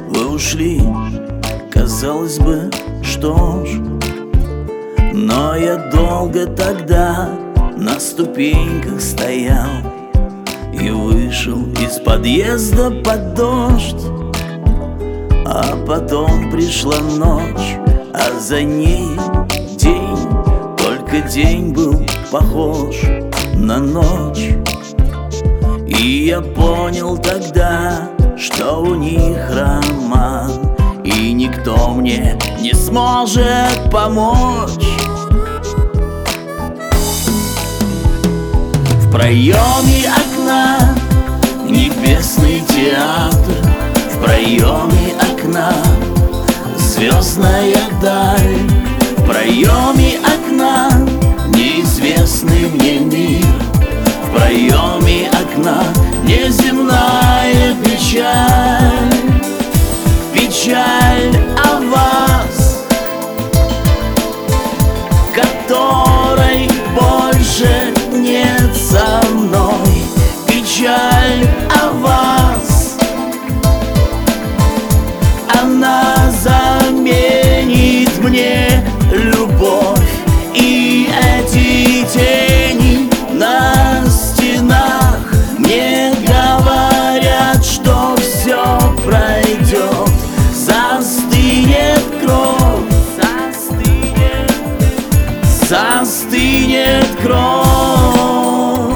вы ушли, казалось бы, что ж. Но я долго тогда на ступеньках стоял и вышел из подъезда под дождь. А потом пришла ночь, а за ней день. Только день был похож на ночь. И я понял тогда, что у них роман, и никто мне не сможет помочь. В проеме окна небесный театр, в проеме окна звездная даль, в проеме окна неизвестный мне мир, в проеме окна неземная печаль. Печаль о вас, которой больше нет со мной. Печаль о вас, она заменит мне любовь. И эти тени на стенах мне говорят, что все пройдет. Застынет кровь, застынет кровь.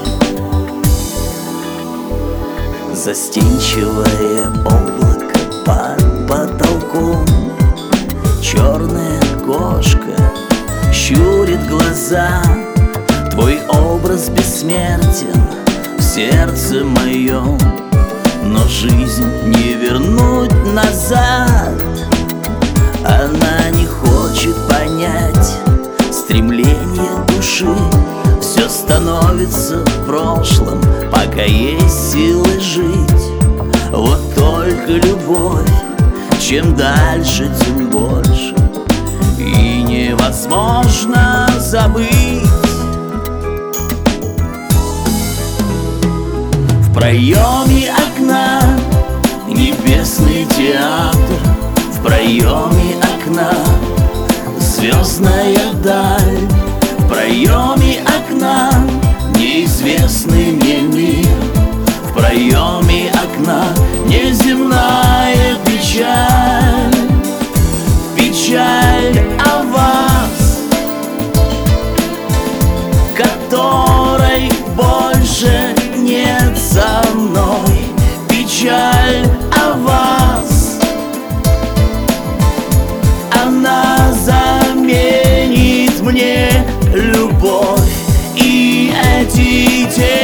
Застенчивое облако под потолком, черная кошка щурит глаза. Твой образ бессмертен в сердце моем, но жизнь не вернуть назад. Она не хочет понять стремление души. Все становится в прошлом, пока есть силы жить. Вот только любовь, чем дальше, тем больше, и невозможно забыть. В проеме окна небесный театр, в проеме окна звездная даль, в проеме окна неизвестный мне мир, в проеме окна неземная печаль. Печаль о вас, которой больше нет со мной. Печаль о вас, она заменит мне любовь. И эти